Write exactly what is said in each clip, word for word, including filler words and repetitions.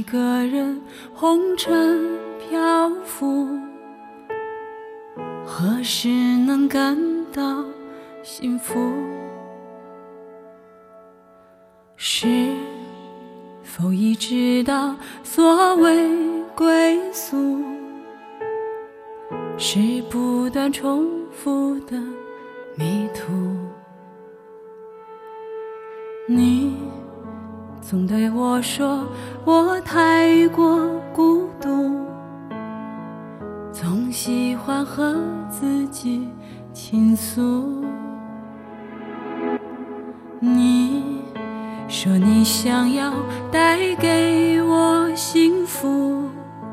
个人红尘漂浮，何时能感到幸福？是否已知道所谓归宿，是不断重复的迷途？你总对我说我太过孤独，总喜欢和自己倾诉。你说你想要带给我幸福，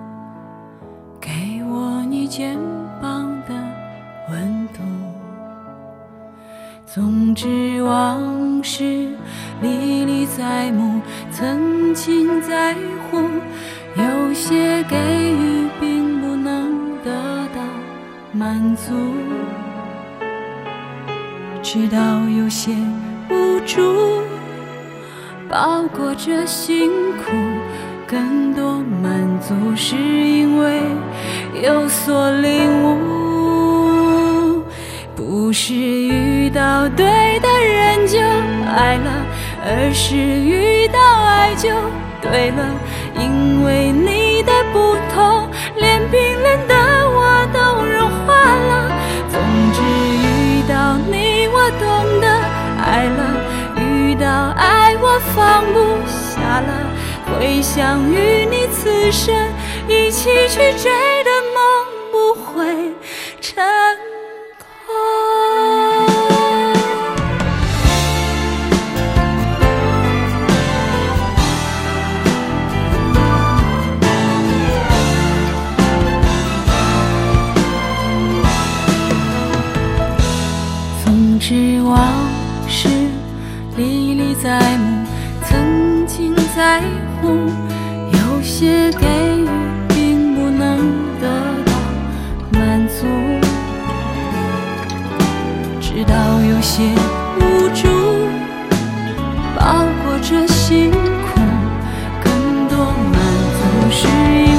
给我你肩膀的温度。总之往事历历在目，曾经在乎，有些给予并不能得到满足，直到有些无助包裹着辛苦，更多满足是因为有所领悟。不是遇到对的人就爱了，而是遇到爱就对了。因为你的不同，连冰冷的我都融化了。总之遇到你我懂得爱了，遇到爱我放不下了。会想与你此生一起去追的梦不会成空。总之往事历历在目，曾经在乎，有些给予并不能得到满足，直到有些无助包裹着辛苦，更多满足是